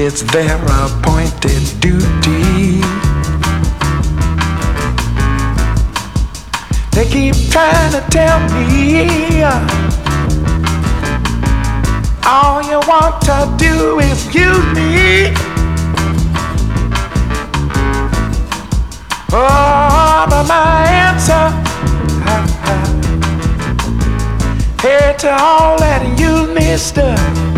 It's their appointed duty. They keep trying to tell me all you want to do is use me. Oh, but my answer, hey to all that you mister.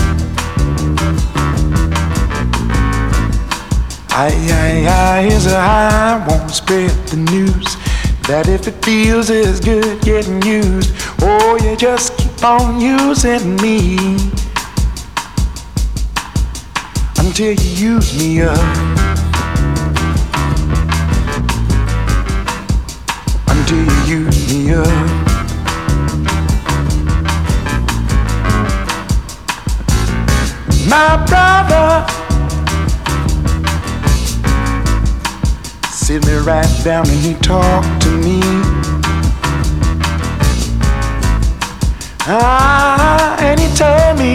Here's I won't spread the news that if it feels as good getting used, oh, you just keep on using me until you use me up. Until you use me up. My brother, sit me right down and he talked to me. And he told me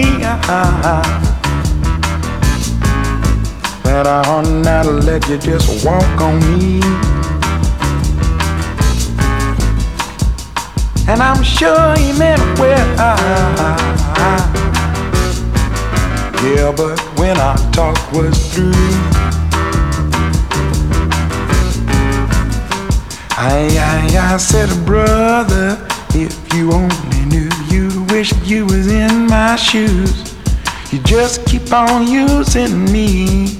that I ought not to let you just walk on me. And I'm sure he meant well. Yeah, but when our talk was through, I said, brother, if you only knew, you'd wish you was in my shoes. You just keep on using me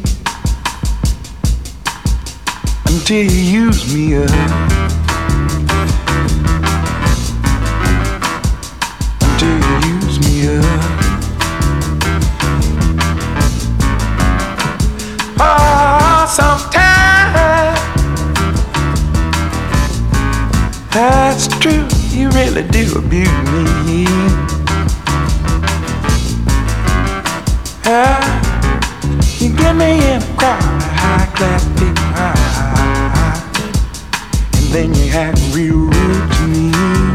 until you use me up. Until you use me up. Oh, sometimes that's true, you really do abuse me. You get me in a crowd of high-class people, and then you act real rude to me.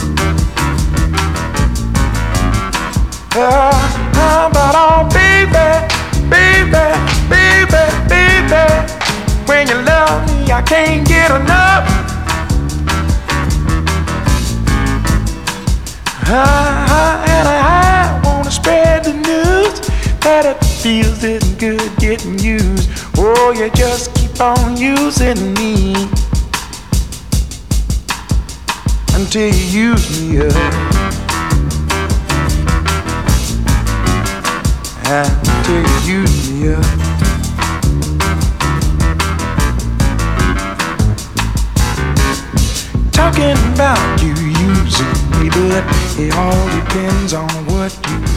But oh baby, baby, baby, baby, when you love me I can't get enough. And I wanna spread the news that it feels it's good getting used. Oh, you just keep on using me until you use me up. Until you use me up. Talking about you using me, but it all depends on what you